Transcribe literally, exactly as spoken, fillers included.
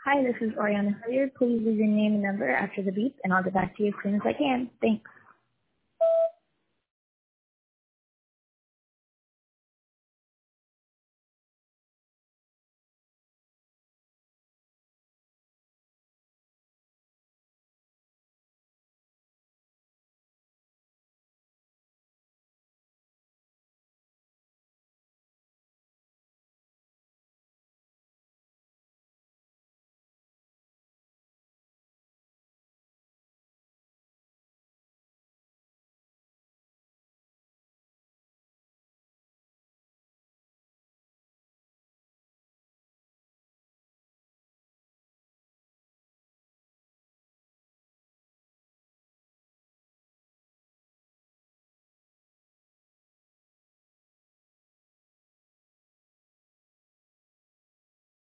Hi, this is Oriana Hilliard. Please leave your name and number after the beep, and I'll get back to you as soon as I can. Thanks.